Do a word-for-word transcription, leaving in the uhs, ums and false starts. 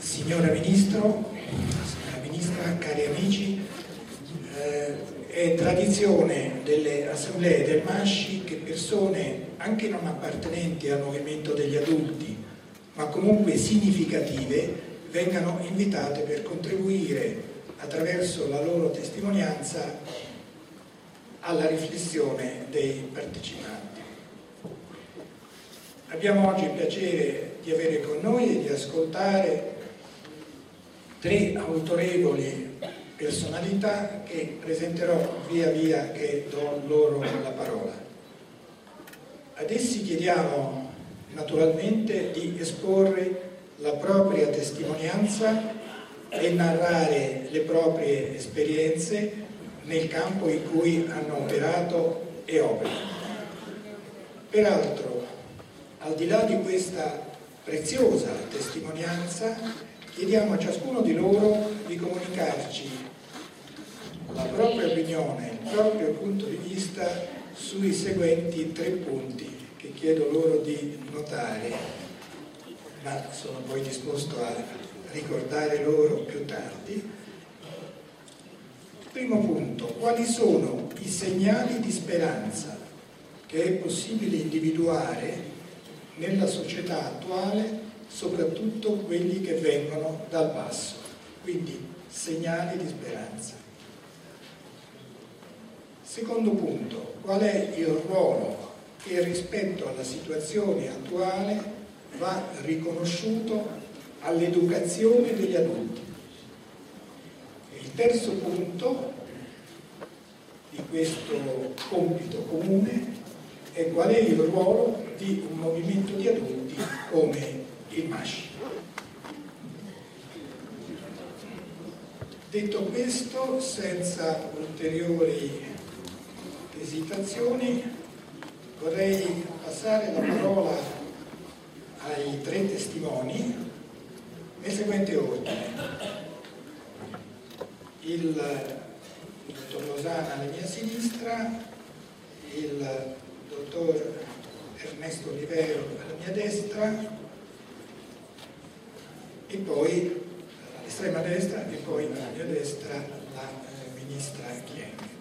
Signora Ministro, signora Ministra, cari amici, eh, è tradizione delle assemblee del MASCI che persone anche non appartenenti al movimento degli adulti, ma comunque significative, vengano invitate per contribuire attraverso la loro testimonianza alla riflessione dei partecipanti. Abbiamo oggi il piacere di avere con noi e di ascoltare tre autorevoli personalità che presenterò via via che do loro la parola. Ad essi chiediamo naturalmente di esporre la propria testimonianza e narrare le proprie esperienze nel campo in cui hanno operato e operano. Peraltro, al di là di questa preziosa testimonianza, chiediamo a ciascuno di loro di comunicarci la propria opinione, il proprio punto di vista sui seguenti tre punti che chiedo loro di notare, ma sono poi disposto a ricordare loro più tardi. Primo punto: quali sono i segnali di speranza che è possibile individuare nella società attuale, soprattutto quelli che vengono dal basso? Quindi segnali di speranza. Secondo punto: qual è il ruolo che rispetto alla situazione attuale va riconosciuto all'educazione degli adulti? E il terzo punto di questo compito comune è qual è il ruolo di un movimento di adulti come il MASCI. Detto questo, senza ulteriori esitazioni, vorrei passare la parola ai tre testimoni nel seguente ordine: il dottor Losana alla mia sinistra, il dottor Ernesto Olivero alla mia destra e poi all'estrema destra, e poi alla mia destra la eh, ministra Kyenge.